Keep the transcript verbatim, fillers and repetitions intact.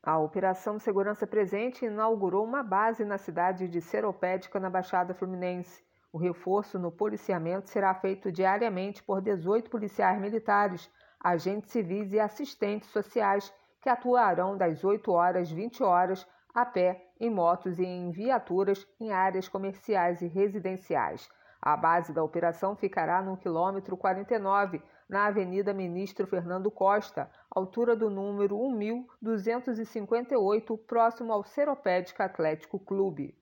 A Operação Segurança Presente inaugurou uma base na cidade de Seropédica, na Baixada Fluminense. O reforço no policiamento será feito diariamente por dezoito policiais militares, agentes civis e assistentes sociais, que atuarão das oito horas às vinte horas a pé, em motos e em viaturas em áreas comerciais e residenciais. A base da operação ficará no quilômetro quarenta e nove, na Avenida Ministro Fernando Costa, altura do número um mil duzentos e cinquenta e oito, próximo ao Seropédica Atlético Clube.